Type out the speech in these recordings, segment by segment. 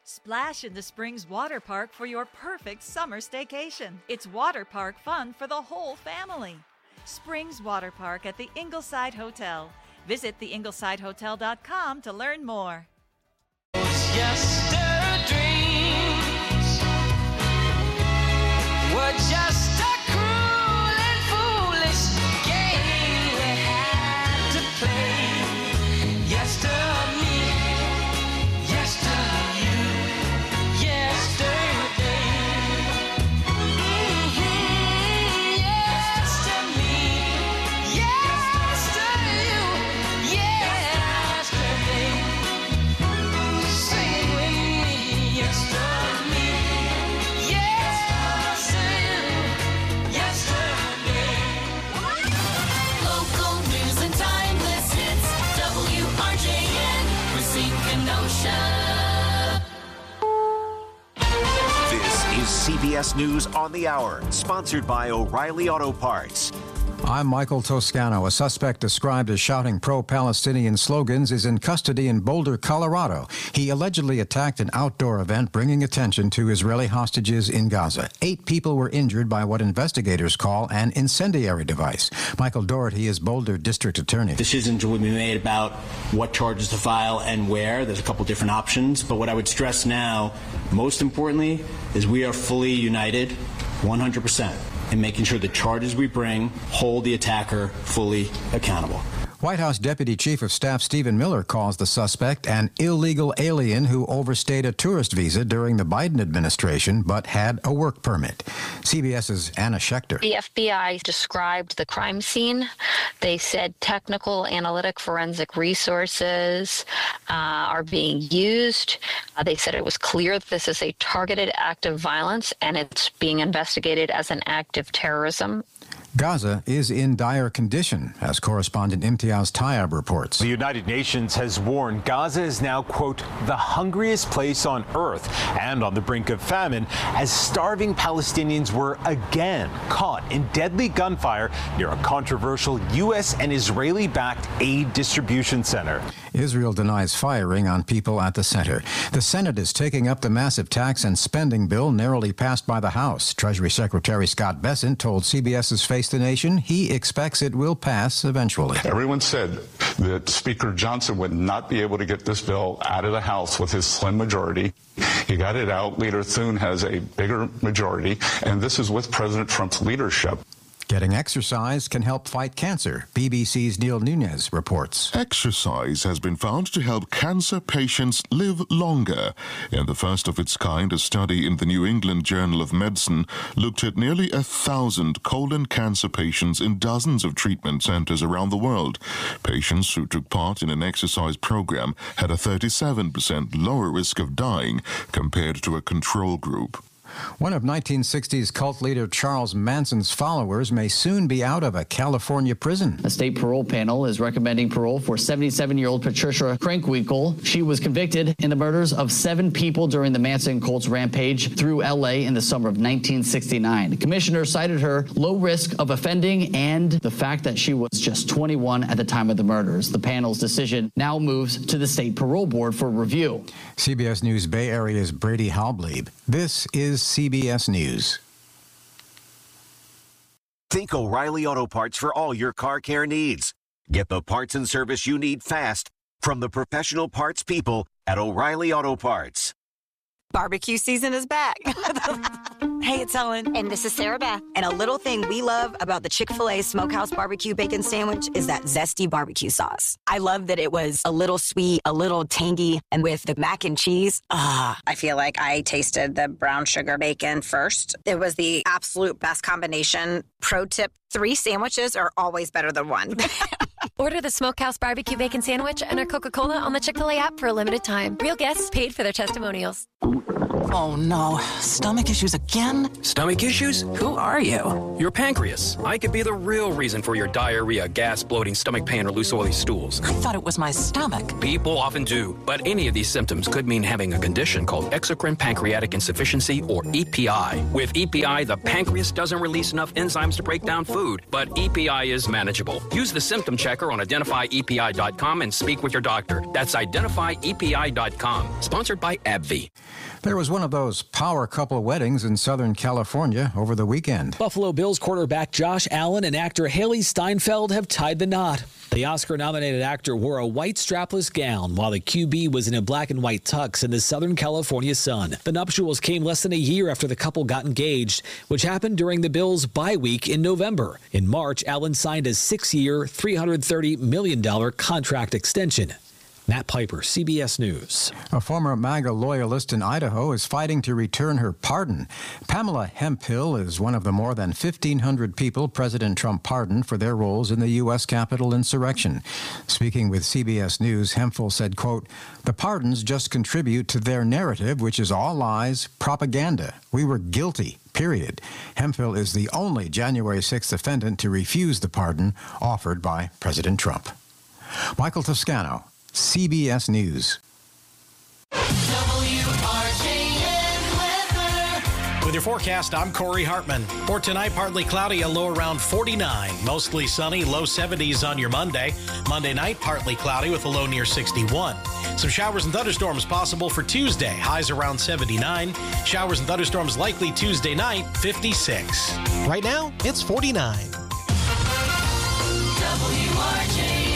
Splash into Springs Water Park for your perfect summer staycation. It's water park fun for the whole family. Springs Water Park at the Ingleside Hotel. Visit theinglesidehotel.com to learn more. Yesterdays were just a cruel and foolish game we had to play. Yesterday, yesterday, you, yesterday. Yesterday, yesterday, you, yesterday. Sing with me, yesterday, yesterday. Local news and timeless hits. WRJN, Racine Kenosha. This is CBS News on the Hour, sponsored by O'Reilly Auto Parts. I'm Michael Toscano. A suspect described as shouting pro-Palestinian slogans is in custody in Boulder, Colorado. He allegedly attacked an outdoor event, bringing attention to Israeli hostages in Gaza. 8 people were injured by what investigators call an incendiary device. Michael Doherty is Boulder District Attorney. Decisions will be made about what charges to file and where. There's a couple different options. But what I would stress now, most importantly, is we are fully united 100%. And making sure the charges we bring hold the attacker fully accountable. White House Deputy Chief of Staff Stephen Miller calls the suspect an illegal alien who overstayed a tourist visa during the Biden administration but had a work permit. CBS's Anna Schechter. The FBI described the crime scene. They said technical, analytic, forensic resources are being used. They said it was clear that this is a targeted act of violence and it's being investigated as an act of terrorism. Gaza is in dire condition, as correspondent Imtiaz Tayyab reports. The United Nations has warned Gaza is now, quote, the hungriest place on earth and on the brink of famine, as starving Palestinians were again caught in deadly gunfire near a controversial U.S. and Israeli-backed aid distribution center. Israel denies firing on people at the center. The Senate is taking up the massive tax and spending bill narrowly passed by the House. Treasury Secretary Scott Bessent told CBS's Face the Nation he expects it will pass eventually. Everyone said that Speaker Johnson would not be able to get this bill out of the House with his slim majority. He got it out. Leader Thune has a bigger majority, and this is with President Trump's leadership. Getting exercise can help fight cancer. BBC's Neil Nunez reports. Exercise has been found to help cancer patients live longer. In the first of its kind, a study in the New England Journal of Medicine looked at nearly 1,000 colon cancer patients in dozens of treatment centers around the world. Patients who took part in an exercise program had a 37% lower risk of dying compared to a control group. One of 1960s cult leader Charles Manson's followers may soon be out of a California prison. A state parole panel is recommending parole for 77-year-old Patricia Crankwinkle. She was convicted in the murders of 7 people during the Manson cult's rampage through L.A. in the summer of 1969. The commissioner cited her low risk of offending and the fact that she was just 21 at the time of the murders. The panel's decision now moves to the state parole board for review. CBS News Bay Area's Brady Halbleib. This is CBS News. Think O'Reilly Auto Parts for all your car care needs. Get the parts and service you need fast from the professional parts people at O'Reilly Auto Parts. Barbecue season is back. Hey, it's Ellen. And this is Sarah Beth. And a little thing we love about the Chick-fil-A Smokehouse Barbecue Bacon Sandwich is that zesty barbecue sauce. I love that it was a little sweet, a little tangy, and with the mac and cheese, I feel like I tasted the brown sugar bacon first. It was the absolute best combination. Pro tip, 3 sandwiches are always better than 1. Order the Smokehouse Barbecue Bacon Sandwich and our Coca-Cola on the Chick-fil-A app for a limited time. Real guests paid for their testimonials. Oh no, stomach issues again? Stomach issues? Who are you? Your pancreas. I could be the real reason for your diarrhea, gas, bloating, stomach pain, or loose oily stools. I thought it was my stomach. People often do, but any of these symptoms could mean having a condition called exocrine pancreatic insufficiency, or EPI. With EPI, the pancreas doesn't release enough enzymes to break down food, but EPI is manageable. Use the symptom checker on identifyepi.com and speak with your doctor. That's identifyepi.com. Sponsored by AbbVie. There was one of those power couple weddings in Southern California over the weekend. Buffalo Bills quarterback Josh Allen and actor Haley Steinfeld have tied the knot. The Oscar-nominated actor wore a white strapless gown while the QB was in a black and white tux in the Southern California sun. The nuptials came less than a year after the couple got engaged, which happened during the Bills' bye week in November. In March, Allen signed a 6-year, $330 million contract extension. Matt Piper, CBS News. A former MAGA loyalist in Idaho is fighting to return her pardon. Pamela Hemphill is one of the more than 1,500 people President Trump pardoned for their roles in the U.S. Capitol insurrection. Speaking with CBS News, Hemphill said, quote, "The pardons just contribute to their narrative, which is all lies, propaganda. We were guilty, period." Hemphill is the only January 6th defendant to refuse the pardon offered by President Trump. Michael Toscano, CBS News. With your forecast, I'm Corey Hartman. For tonight, partly cloudy, a low around 49. Mostly sunny, low 70s on your Monday. Monday night, partly cloudy with a low near 61. Some showers and thunderstorms possible for Tuesday. Highs around 79. Showers and thunderstorms likely Tuesday night, 56. Right now, it's 49. WRJN.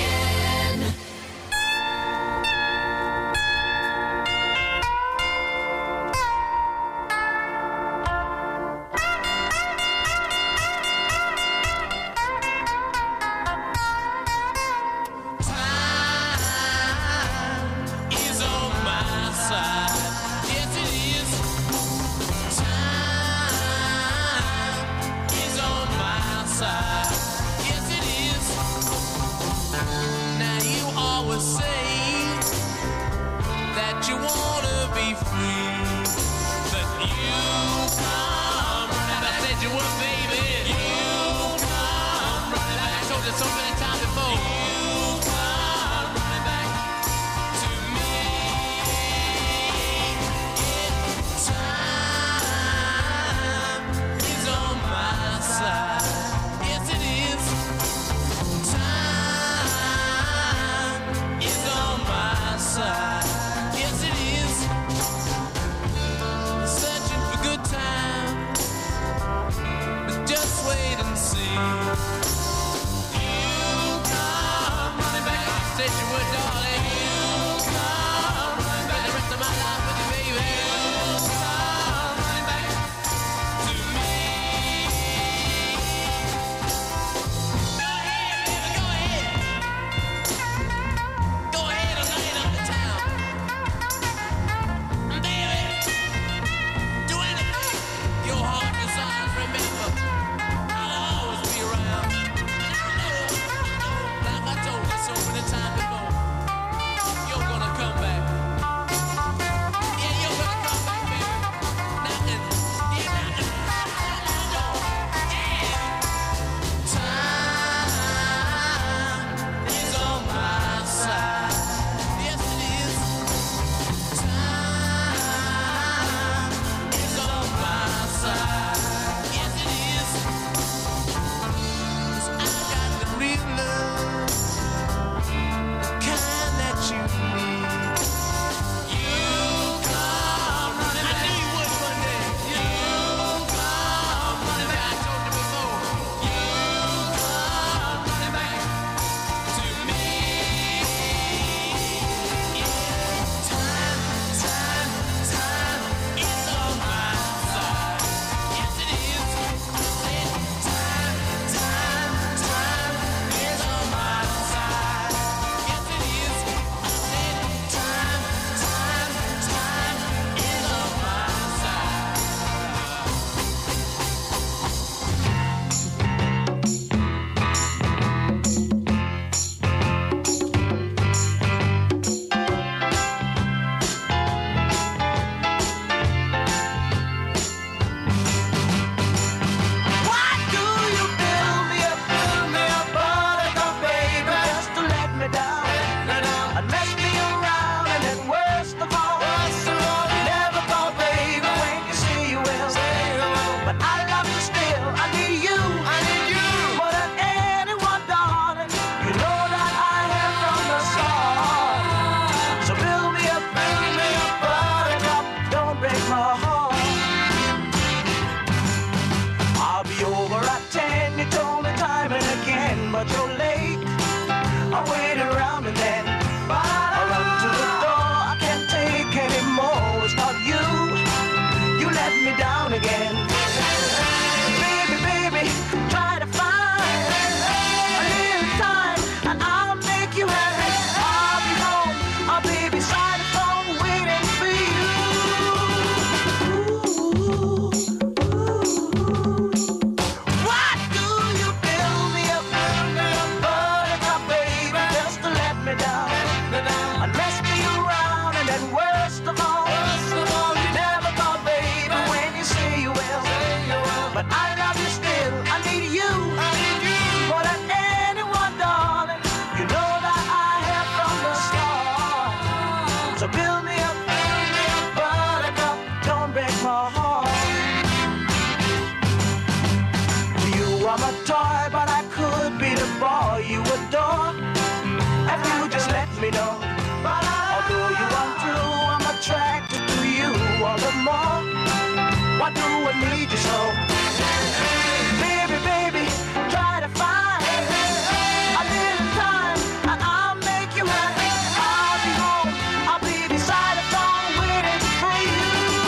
I do, I need you so. Baby, baby, try to find a little time and I'll make you happy. I'll be home, I'll be beside the phone waiting for you.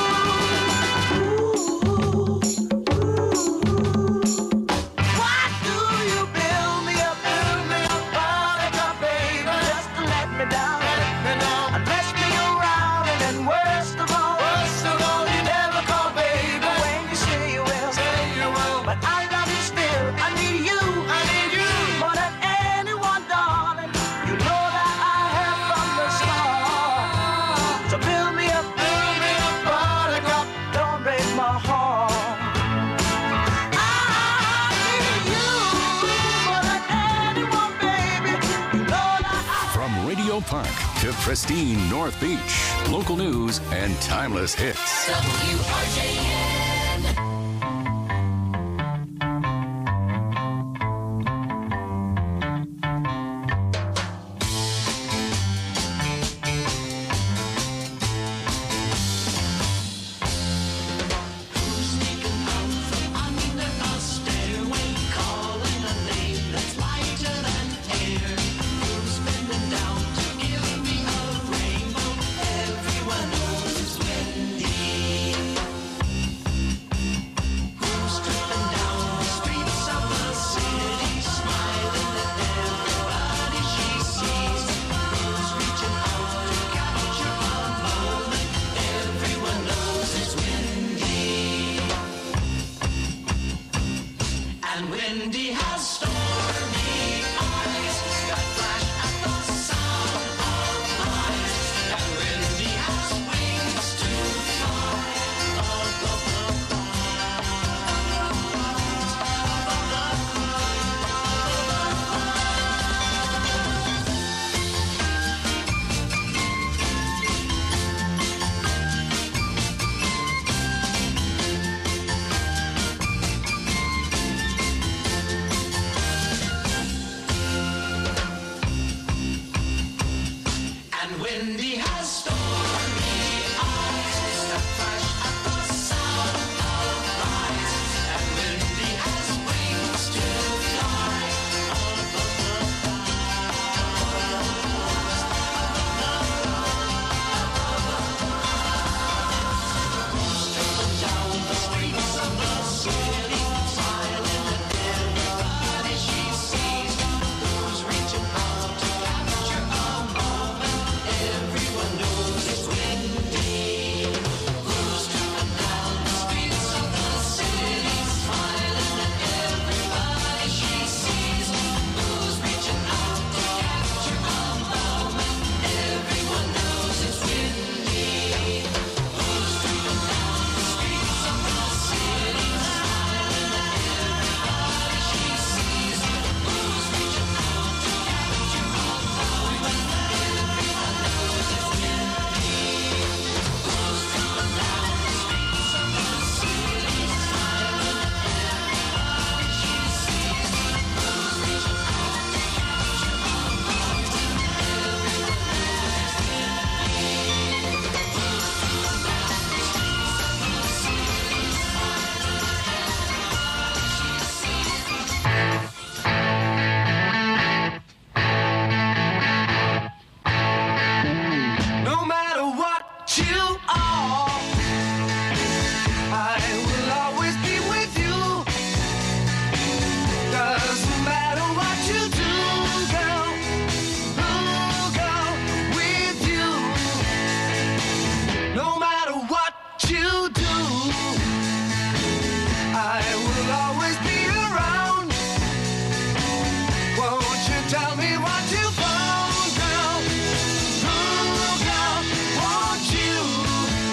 Why do you build me up, buttercup, baby, just to let me down? And mess me around, and then worst of all, you never call, baby, when you say you will. But I love you still, I need you, more than anyone, darling. You know that I have from the start. So build me up, buttercup, don't break my heart. I need you more than anyone, baby. You know that From Radio Park to pristine North Beach, local news and timeless hits. WRJN. And Wendy has stormy eyes that flash at the sound of lies. And Wendy has wings to fly above the And Wendy has stormy eyes that flash at the sound of lies. And Wendy has wings to fly above Strolling down the streets of the city, smiling at everybody she sees. Who's reaching out to capture a moment? Everyone knows it's Wendy. Who's coming down the streets of the city, smiling at everybody she sees. Who's reaching out to capture a moment? Everyone knows it's Wendy. Who's coming down the streets of the city, smiling at everybody she sees. Who's reaching out to capture a moment? Everyone knows it's Wendy. Who's coming down the streets of the city, smiling at everybody she sees. Who's reaching out to capture a moment? Everyone knows it's No matter what you are, I will always be with you. Doesn't matter what you do, girl, with you. No matter what you do, I will always be around. Won't you tell me what you found, girl? Won't you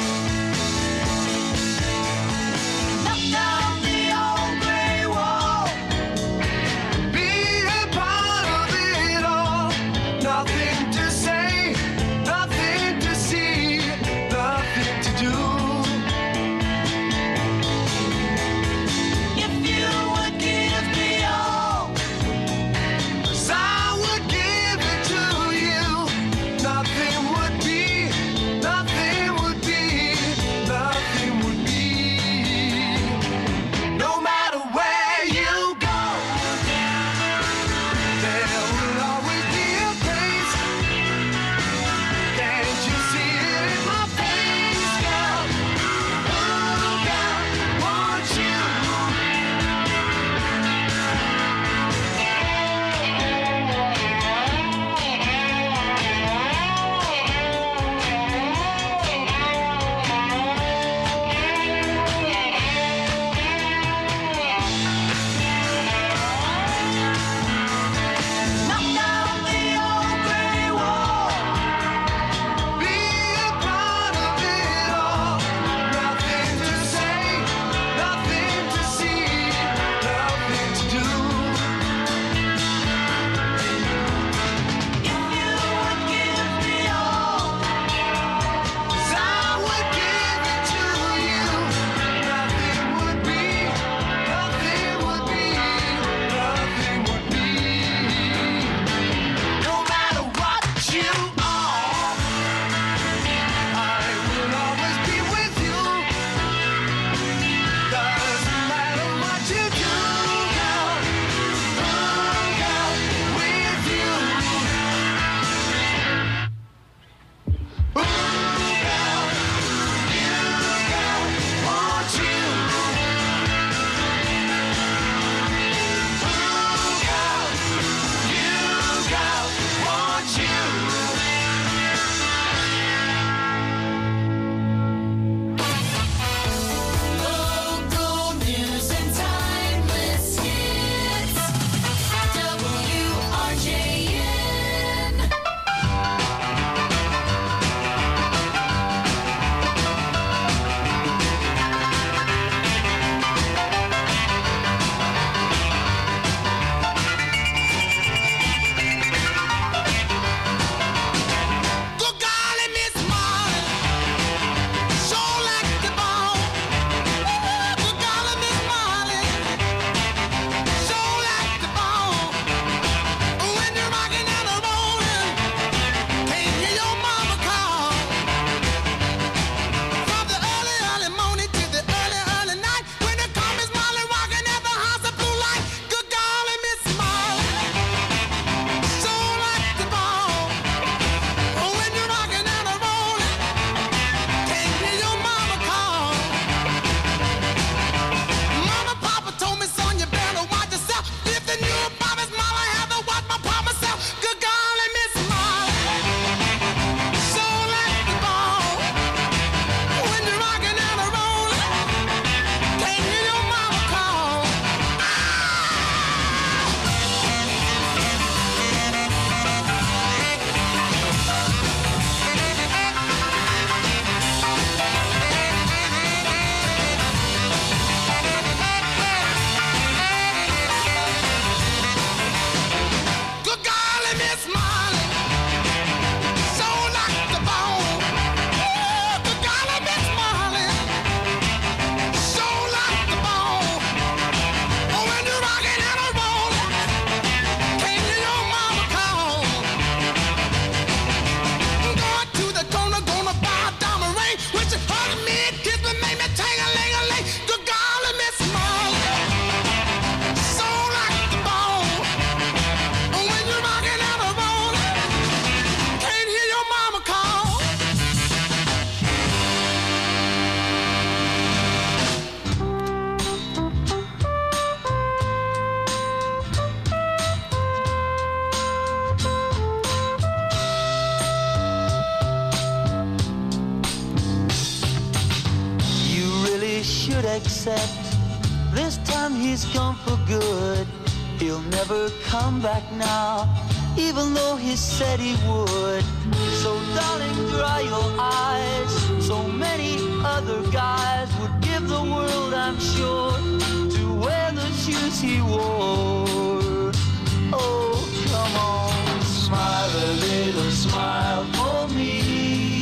except this time he's gone for good. He'll never come back now, even though he said he would. So darling, dry your eyes. So many other guys would give the world, I'm sure, to wear the shoes he wore. Oh, come on, smile a little smile for me,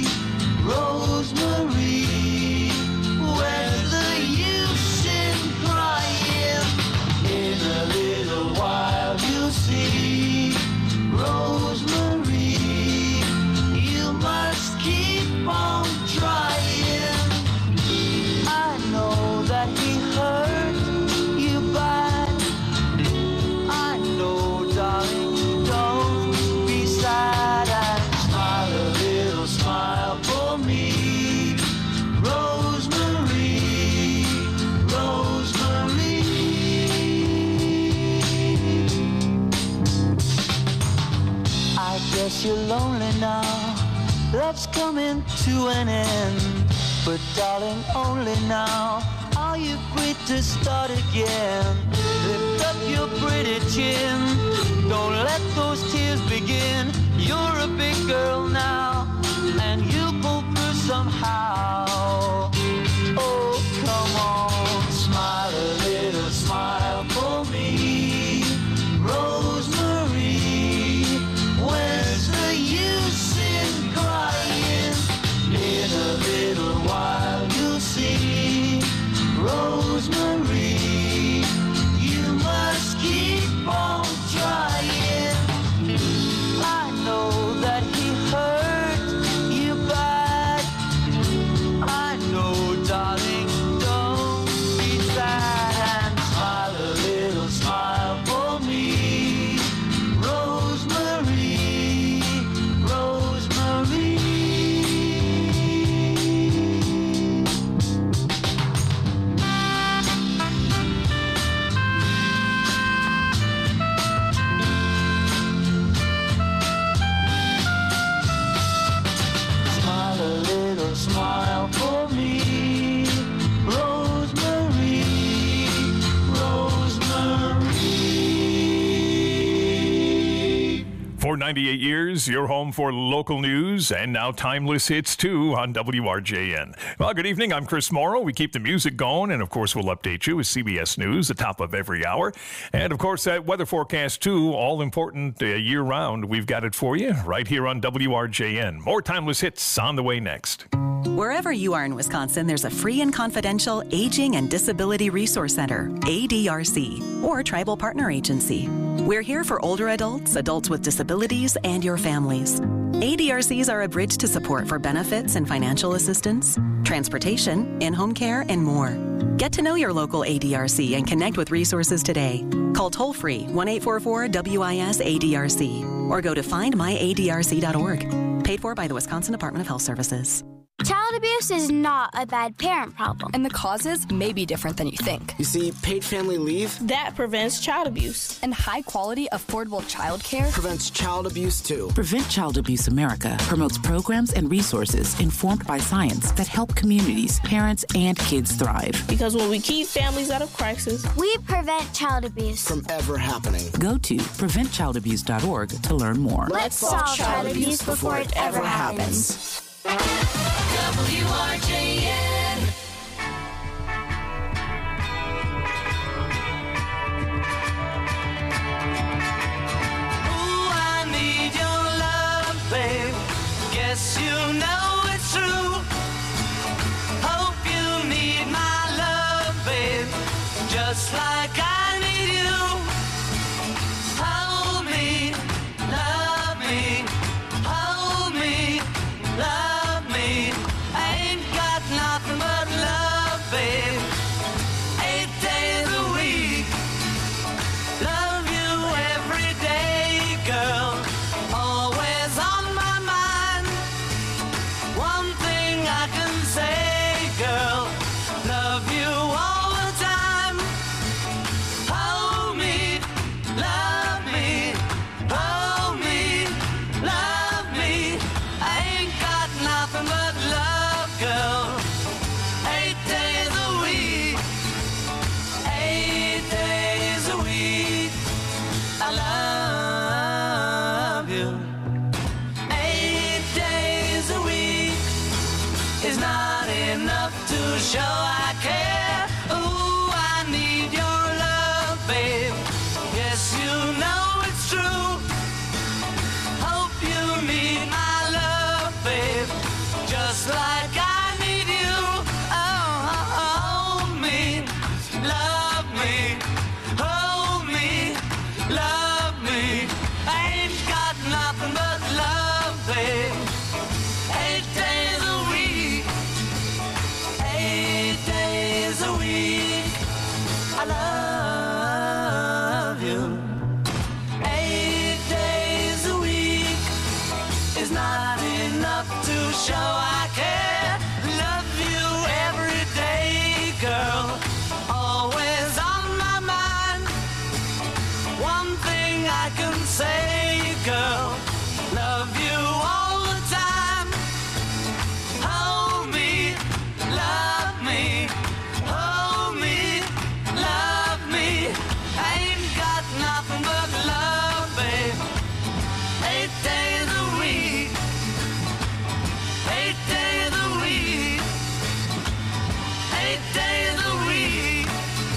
Rosemary. Where's the use in crying? In a little while you'll see, Rosemary, you must keep on trying. I know that he hurt you bad. I know, darling, don't be sad and smile a little smile for me, Rosemary, Rosemary. I guess you're lonely now, love's coming to an end. But darling, only now are you free to start again. Lift up your pretty chin, don't let those tears begin. You're a big girl now, and you'll pull through somehow. Oh, come on, smile a little smile for me, Rosemary. Where's the use in crying? In a little while you'll see, Rosemary, you must keep on trying. I know that he hurt you bad. I know, darling, don't be sad and smile a little smile for me, Rosemary, Rosemary. Smile a little smile for me, Rosemary, Rosemary. For 98 years, your home for local news and now timeless hits too on WRJN. Well, good evening. I'm Chris Morrow. We keep the music going, and of course, we'll update you with CBS News, the top of every hour. And of course, that weather forecast too, all important year round. We've got it for you right here on WRJN. More timeless hits on the way next. Wherever you are in Wisconsin, there's a free and confidential Aging and Disability Resource Center, ADRC, or Tribal Partner Agency. We're here for older adults, adults with disabilities, and your families. ADRCs are a bridge to support for benefits and financial assistance, transportation, in-home care, and more. Get to know your local ADRC and connect with resources today. Call toll-free 1-844-WIS-ADRC or go to findmyadrc.org. Paid for by the Wisconsin Department of Health Services. Child abuse is not a bad parent problem. And the causes may be different than you think. You see, paid family leave that prevents child abuse. And high quality, affordable child care prevents child abuse too. Prevent Child Abuse America promotes programs and resources informed by science that help communities, parents, and kids thrive. Because when we keep families out of crisis, we prevent child abuse from ever happening. Go to preventchildabuse.org to learn more. Let's solve child abuse before it ever happens. WRJN. Ooh, I need your love, babe. Guess you know it's true. Hope you need my love, babe. Just like I need you. Hold me, love me, hold me, love me. I ain't got nothing but love, babe. 8 days a week. Love you every day, girl. Always on my mind. One thing I can say, girl. Love you all the time. enough to show I care. Ooh, I need your love, babe. Yes, you know it's true. Hope you need my love, babe. Just like I need you. Oh, hold me, love me, hold me, love me. I ain't got nothing but love, babe. 8 days a week, 8 days a week. I love you. 8 days a week is not enough to show I care. Love you every day, girl. Always on my mind. One thing I can say, girl. Love you all the time. Hold me, love me, hold me, love me. I ain't got nothing but love, babe. 8 days a week, 8 days a week, 8 days a week.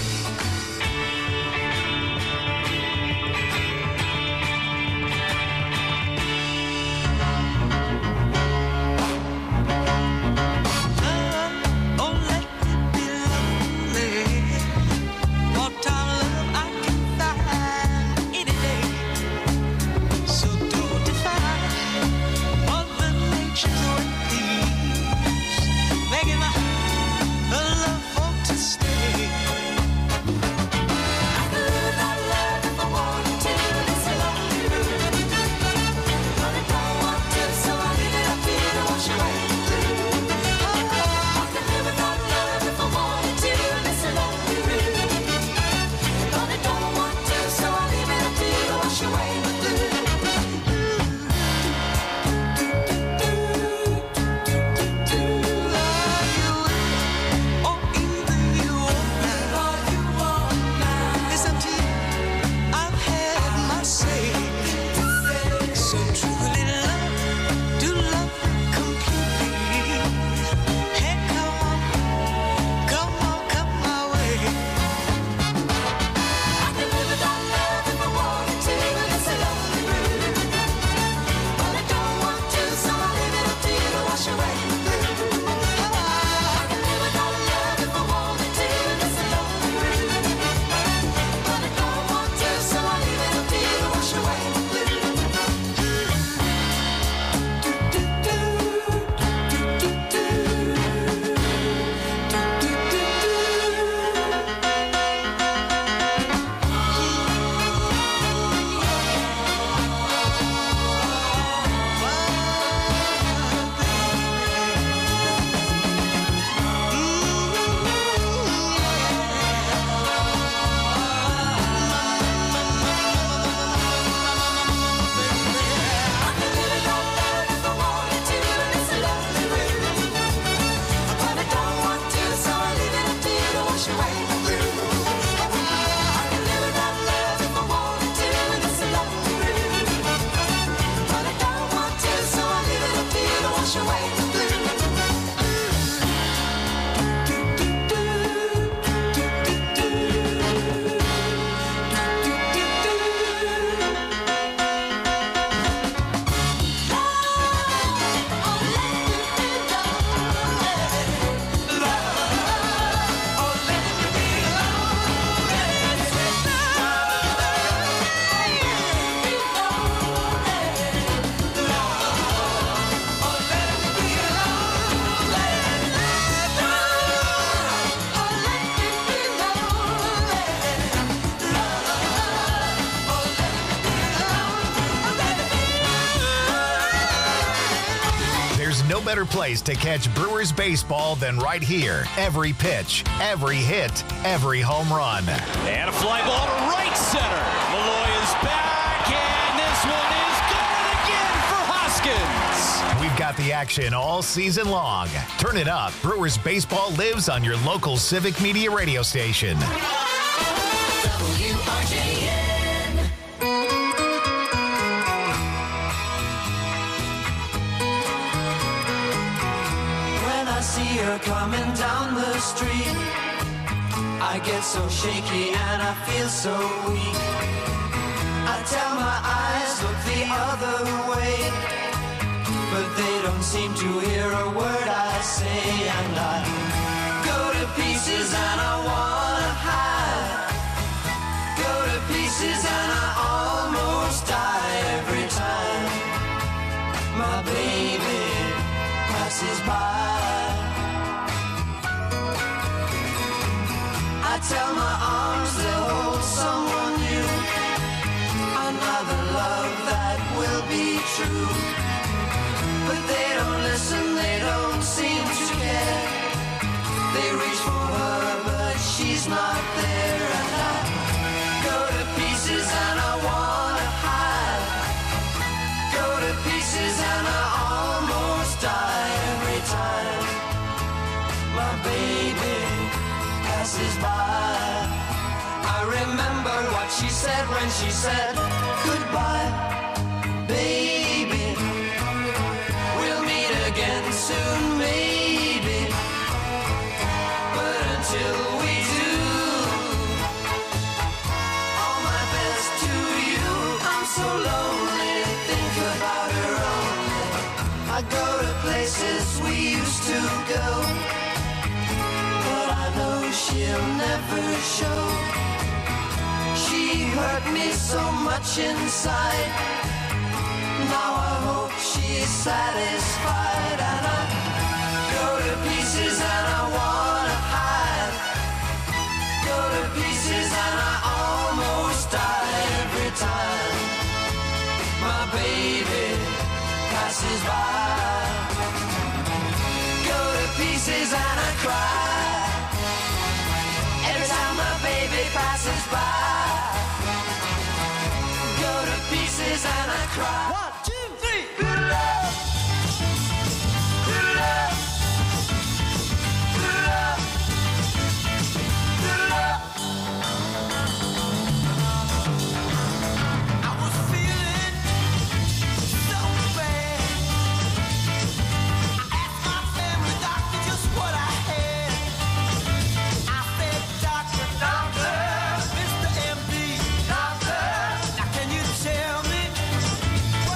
Oh, let me be lonely. What time love I can find any day. So don't define Mother Nature's ways, making my love for to stay. I could live without love if I wanted to. This a lonely road, but I don't want to, so I leave it up to you to wash away the blue. I could live without love if I wanted to. This a lonely road, but I don't want to, so I leave it up to you to wash away the blue. No better place to catch Brewers baseball than right here. Every pitch, every hit, every home run. And a fly ball to right center. Malloy is back, and this one is gone again for Hoskins. We've got the action all season long. Turn it up. Brewers baseball lives on your local Civic Media radio station. WRJN. When I see her coming down the street. I get so shaky and I feel so weak. I tell my eyes, look the other way, but they don't seem to hear a word I say. And I go to pieces and I wanna hide. Go to pieces and I almost die every time my baby passes by. I tell my arms they'll hold someone new, another love that will be true. But they don't listen, they don't seem to care. They reach for her, but she's not there. And I go to pieces and I wanna hide. Go to pieces and I almost die every time my baby passes by. I remember what she said when she said goodbye, baby. We'll meet again soon, maybe. But until we do, all my best to you. I'm so lonely, think about her only. I go to places we used to go, but I know she'll never show. She hurt me so much inside. Now I hope she's satisfied. And I go to pieces and I wanna hide. Go to pieces and I almost die every time my baby passes by. Go to pieces and I cry every time my baby passes by. Go to pieces and I cry. 1, 2, 3. Good love. Good love. Good love. Good love. I was feeling so bad. I asked my family doctor just what I had. I said, doctor, Mr. MD, doctor, now can you tell me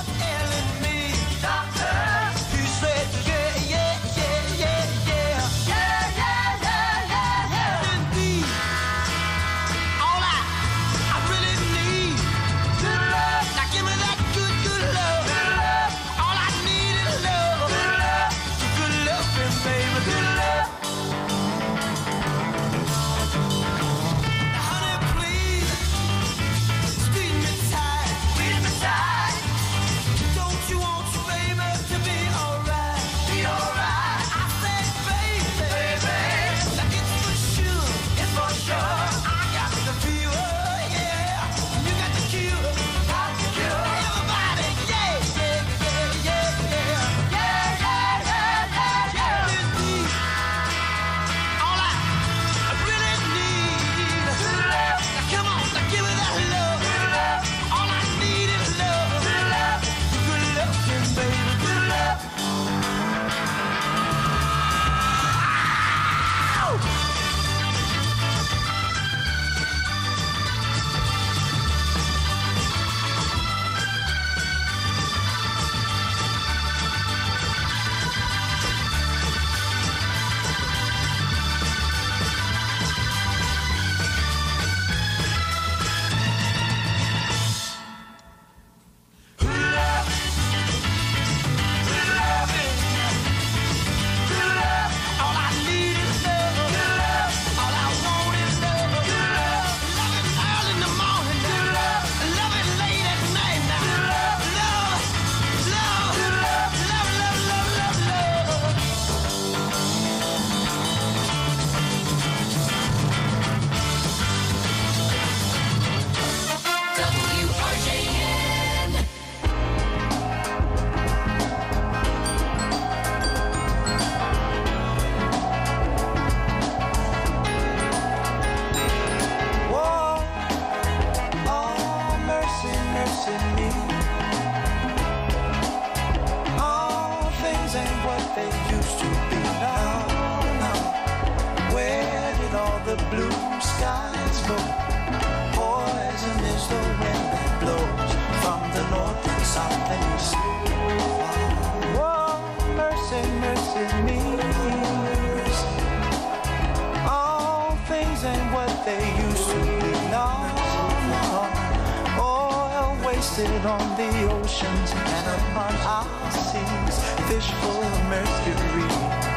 they used to be. No, no. Oil wasted on the oceans and upon our seas, fish full of mercury.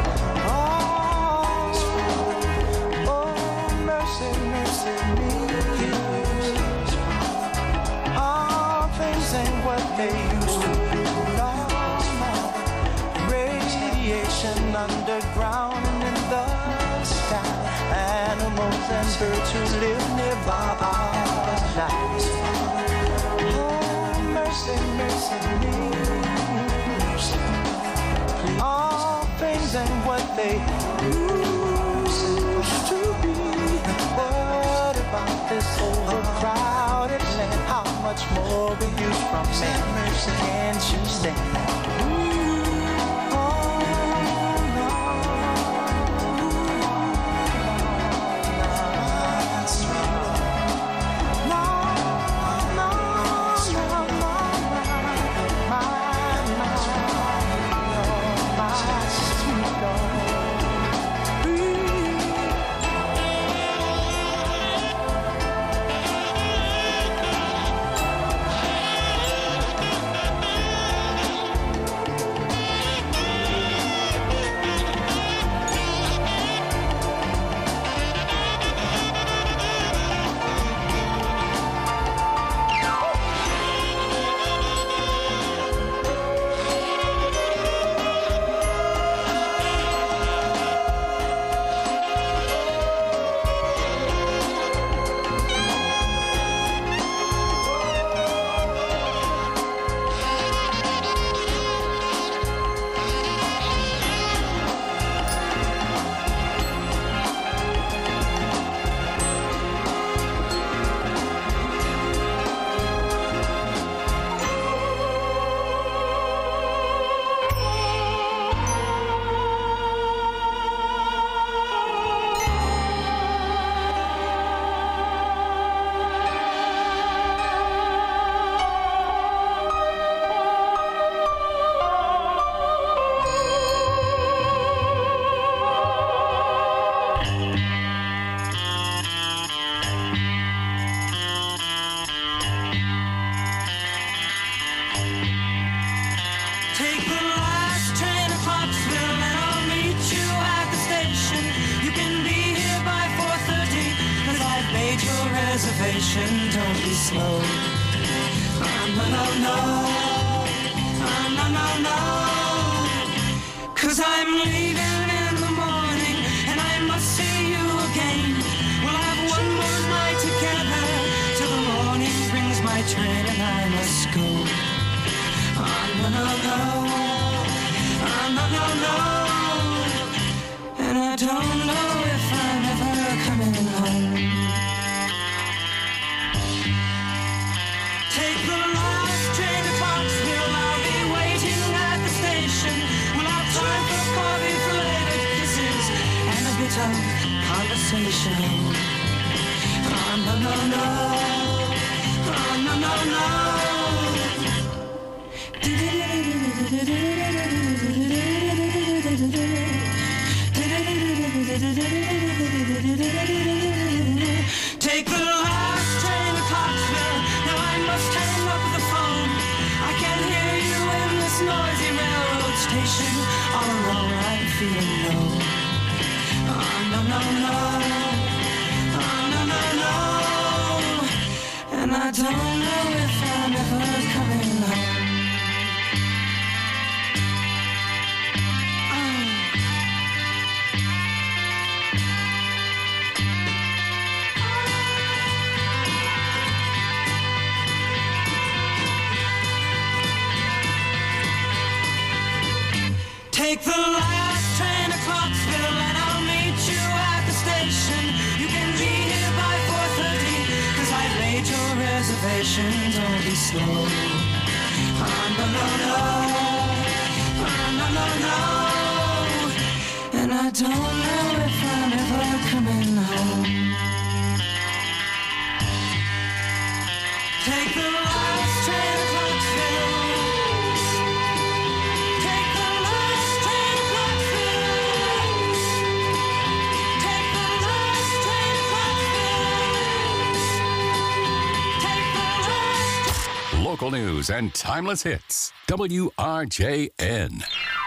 Oh, mercy, mercy me. Oh, things ain't what they used to be. No more radiation underground and in the sky. Animals and birds who live nearby are alive. Oh, mercy, mercy me. All things ain't what they used to be. What about this overcrowded land? How much more will you from me? Can't you stand that? Don't be slow. No, no, no. No, no, no. 'Cause I'm leaving in the morning and I must see you again. We'll have one more night together till the morning brings my train and I must go. No, no, no. No, no, no. And I don't know if I'm ever coming home. Take the last train to Clarksville. I'll be waiting at the station. We'll have time for coffee, flavoured kisses, and a bit of conversation. No, no, no. No, no, no. Take the last train to Clarksville. Now I must hang up the phone. I can't hear you in this noisy railroad station. All alone I'm feeling low. No, no, no. No, no, no. And I don't know if I'm ever coming home. Take the last train to Clarksville and I'll meet you at the station. You can be here by 4:30 'cause I've made your reservation. Don't be slow. No, no, no. No, no, no. And I don't know if I'm ever coming home. Take the last train to Clarksville. Take the last train to Clarksville. local news and timeless hits. WRJN.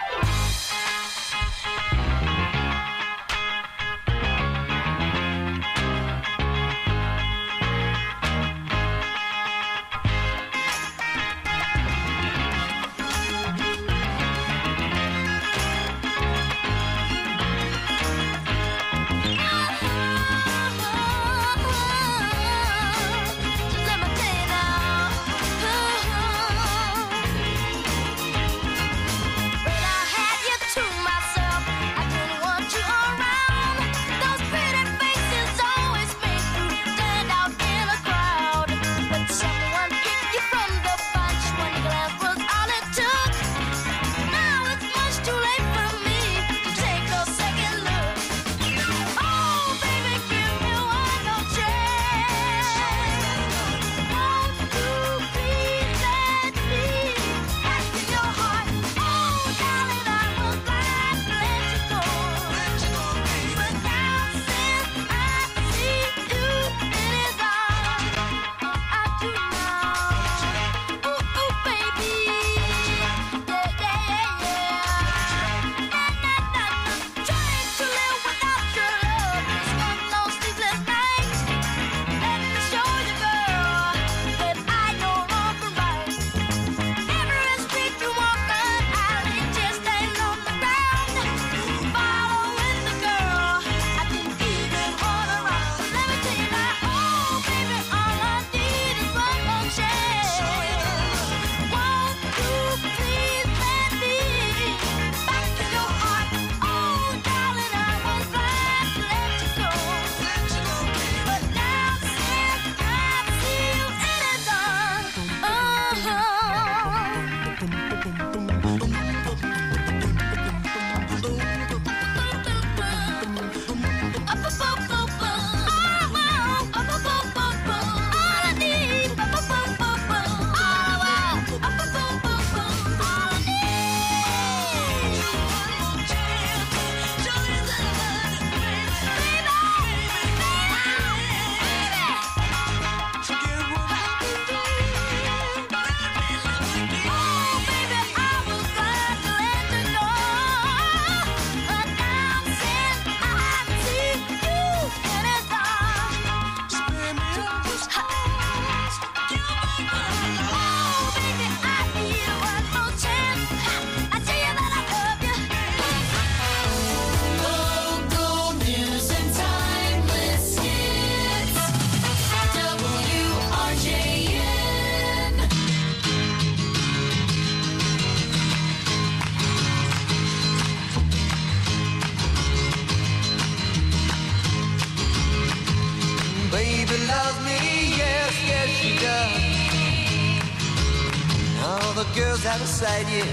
Girls out of sight, yeah.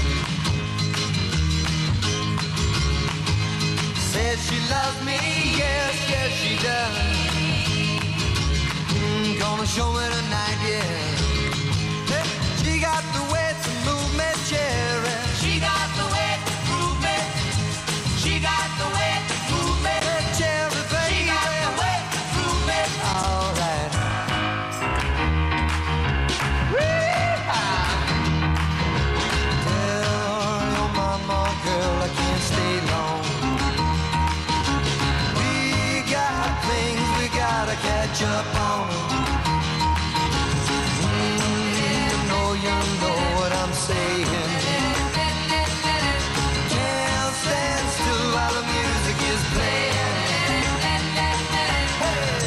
Said she loves me, yes, yes she does. Gonna show me tonight, yeah. Hey, she got the way to move me, cherry. She got the way to prove me. She got the way to prove me, cherry, baby. She got the way to prove me. All right. Girl, I can't stay long. We got things we gotta catch up on. You know what I'm saying. Can't stand still while the music is playing. Hey.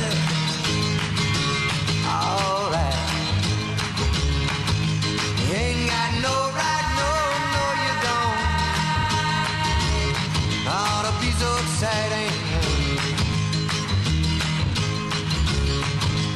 All right. You ain't got no right, no, you don't. Ought to be so exciting.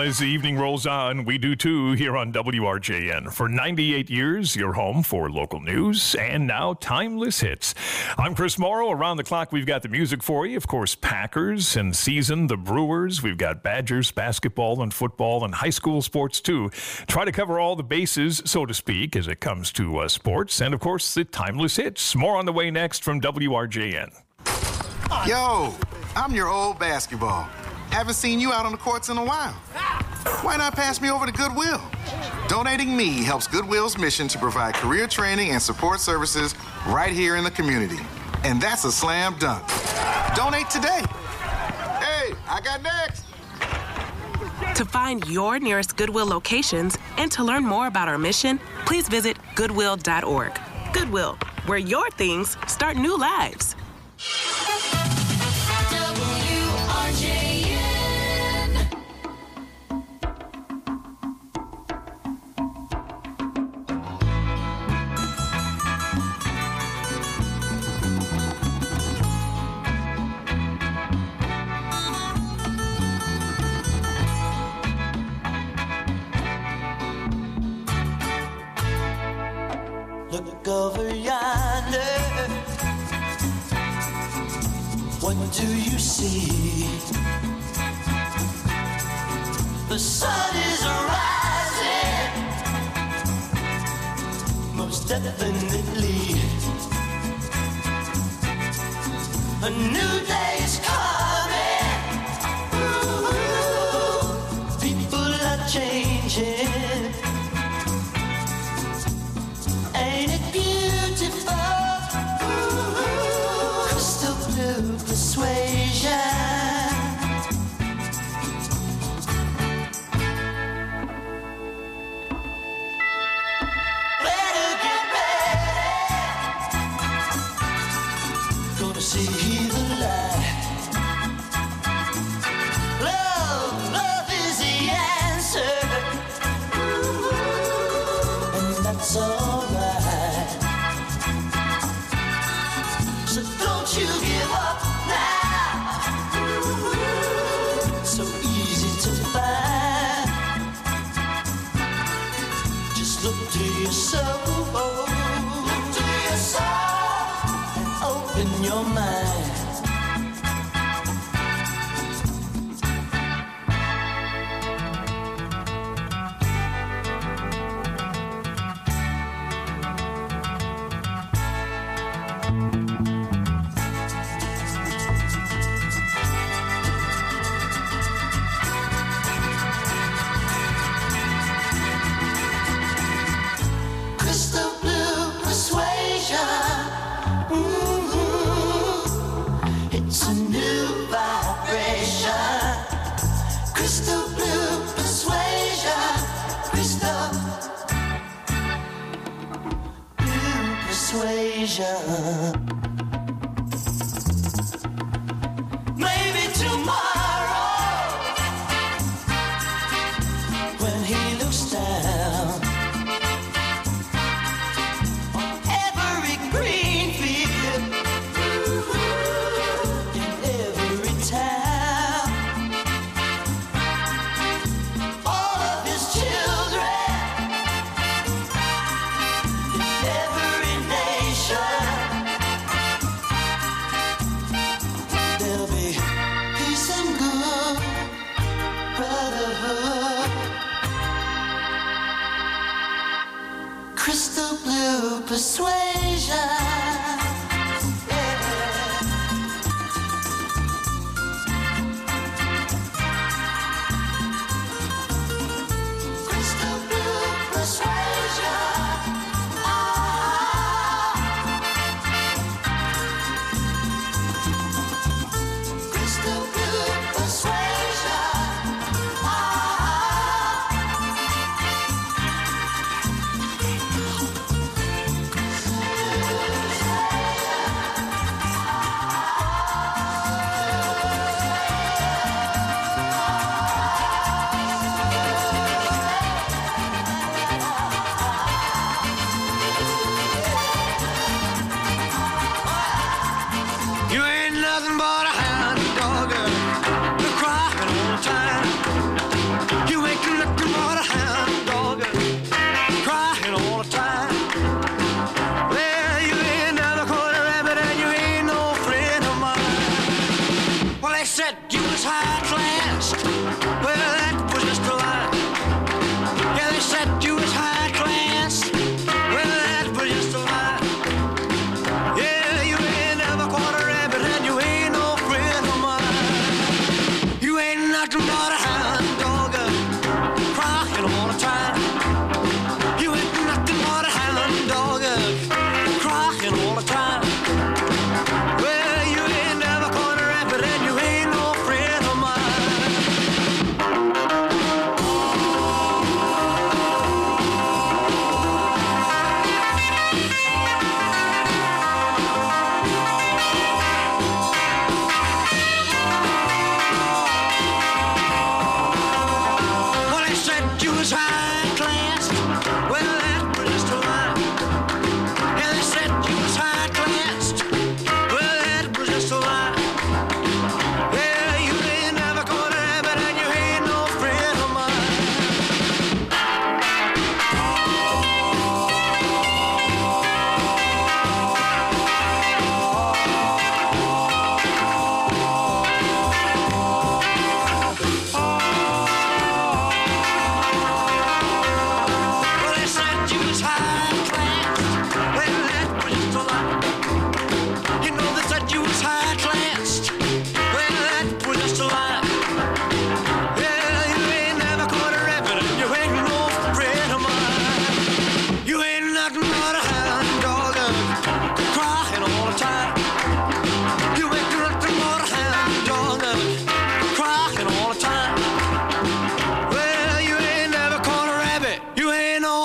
as the evening rolls on, we do too here on WRJN. For 98 years, your home for local news and now timeless hits. I'm Chris Morrow. Around the clock, we've got the music for you. Of course, Packers and season, the Brewers. We've got Badgers, basketball and football and high school sports too. Try to cover all the bases, so to speak, as it comes to sports. And of course, the timeless hits. More on the way next from WRJN. Yo, I'm your old basketball. Haven't seen you out on the courts in a while. Why not pass me over to Goodwill? Donating me helps Goodwill's mission to provide career training and support services right here in the community. And that's a slam dunk. Donate today. Hey, I got next. To find your nearest Goodwill locations and to learn more about our mission, please visit goodwill.org. Goodwill, where your things start new lives. Look over yonder. What do you see? The sun is rising, most definitely. A new day is coming. Ooh, people are changing. Ain't it beautiful? Ooh, crystal blue persuasion. Better get ready. Gonna see the light. Love is the answer. Ooh, and that's all. Don't you give up now. So easy to find. Just look to your soul. Look to your soul and open your mind. It's a new vibration. Crystal blue persuasion. Crystal blue persuasion. Maybe tomorrow, when he looks down on every green field, crystal blue persuasion. Crystal blue persuasion. Crystal blue persuasion.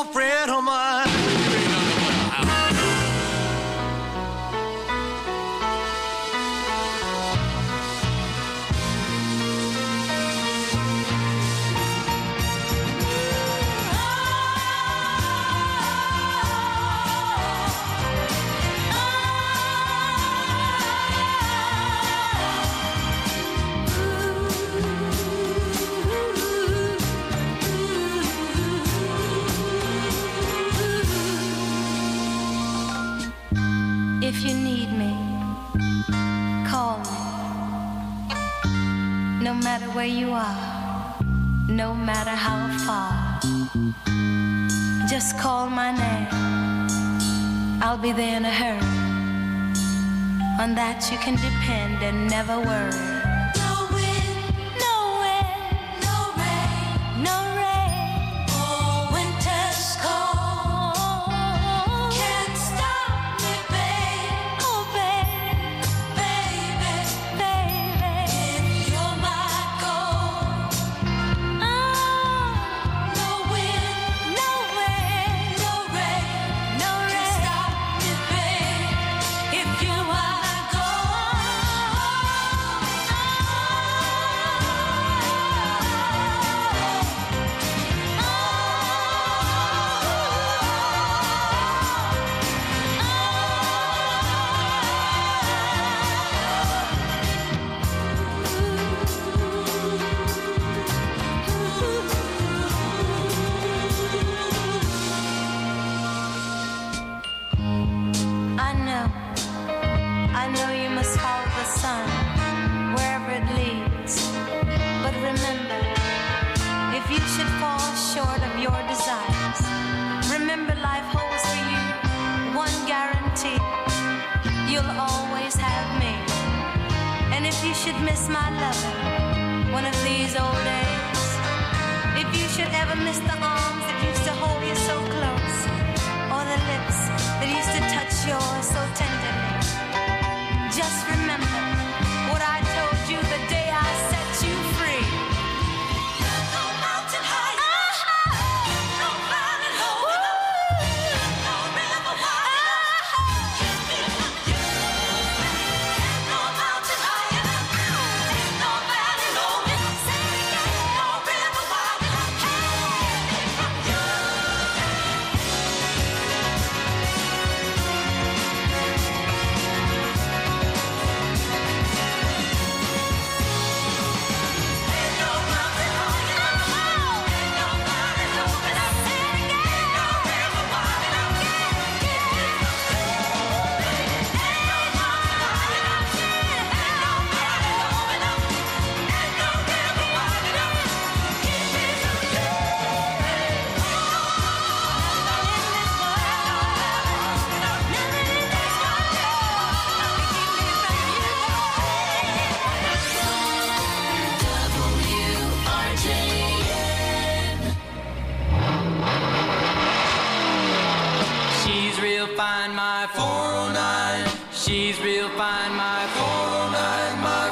friend of mine. If you need me, call me. No matter where you are, no matter how far, just call my name. I'll be there in a hurry. On that you can depend and never worry. No wind, no wind, no rain, no rain. Oh, winter's cold. Can't stop me, babe. Oh, babe, baby, baby. If you're my gold. No wind, no wind, no rain, no rain. Can't stop me, babe. If you're my I know you must follow the sun wherever it leads. But remember, if you should fall short of your desires, remember life holds for you one guarantee. You'll always have me. And if you should miss my loving one of these old days, if you should ever miss the arms that used to hold you so close, or the lips that used to touch yours so tenderly, just remember what I told you the day I set you free. No mountain high, no valley low, no river wide, can't be with you. No mountain high, no valley low, no river wide, can't be from you. She's real fine, my 409. She's real fine, my 409, my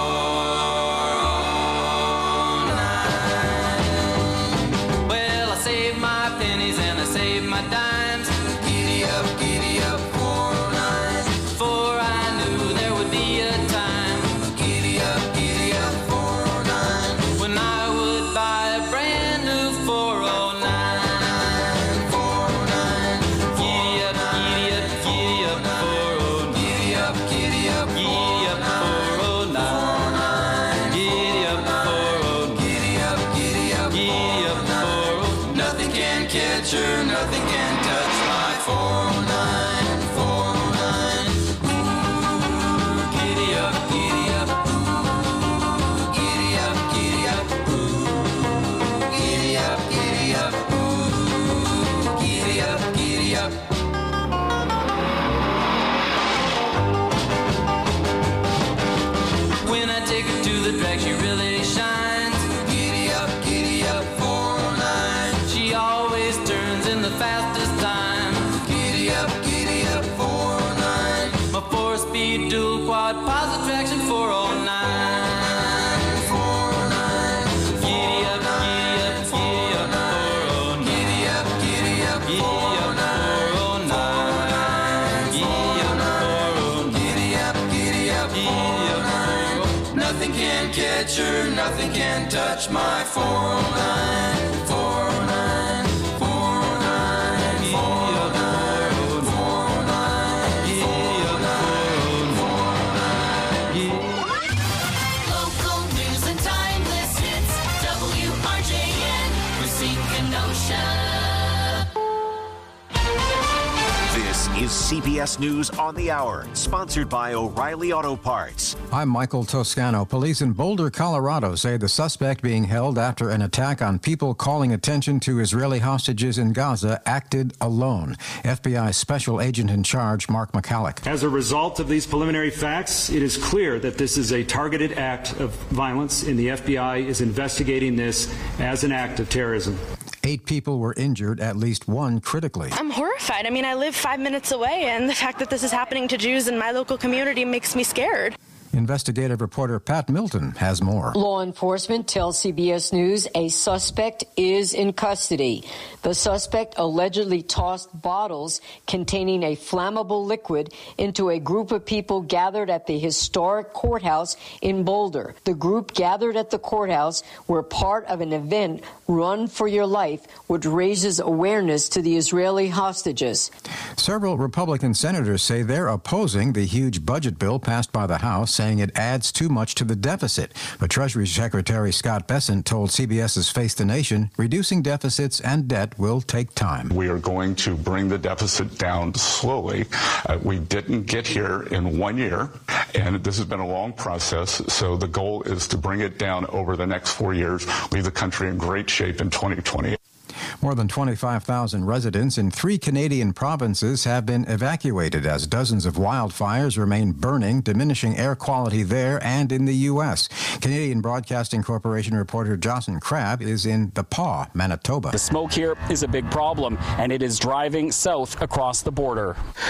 409. Well, I saved my pennies and I saved my dimes. Giddy up, 409. For I knew there would be a time. Giddy up, 409. When I would buy a brand new 409. Catcher, nothing can touch my 409, 409. Ooh, giddy up, ooh, giddy up, ooh, giddy up, ooh, giddy up. When I take her to the track, she really shines. Giddy up, 409. She always turns in the fastest time. Giddy up, 409. My 4-speed dual quad positive traction 409. 409. Giddy up, 409. Giddy up, Giddy up, 409. Nothing can catch her, nothing can touch my 409. 409, 409, 409, 409, 409. Local news and timeless hits. WRJN, Racine, Kenosha. This is CBS News on the Hour, sponsored by O'Reilly Auto Parts. I'm Michael Toscano. Police in Boulder, Colorado say the suspect being held after an attack on people calling attention to Israeli hostages in Gaza acted alone. FBI Special Agent in Charge, Mark McCallick. As a result of these preliminary facts, it is clear that this is a targeted act of violence, and the FBI is investigating this as an act of terrorism. 8 people were injured, at least one critically. I'm horrified. I mean, I live 5 minutes away, and the fact that this is happening to Jews in my local community makes me scared. Investigative reporter Pat Milton has more. Law enforcement tells CBS News a suspect is in custody. The suspect allegedly tossed bottles containing a flammable liquid into a group of people gathered at the historic courthouse in Boulder. The group gathered at the courthouse were part of an event, Run for Your Life, which raises awareness to the Israeli hostages. Several Republican senators say they're opposing the huge budget bill passed by the House, saying it adds too much to the deficit. But Treasury Secretary Scott Bessent told CBS's Face the Nation reducing deficits and debt will take time. We are going to bring the deficit down slowly. We didn't get here in 1 year, and this has been a long process. So the goal is to bring it down over the next 4 years, leave the country in great shape in 2020. More than 25,000 residents in 3 Canadian provinces have been evacuated as dozens of wildfires remain burning, diminishing air quality there and in the U.S. Canadian Broadcasting Corporation reporter Jocelyn Crabb is in The Paw, Manitoba. The smoke here is a big problem, and it is driving south across the border.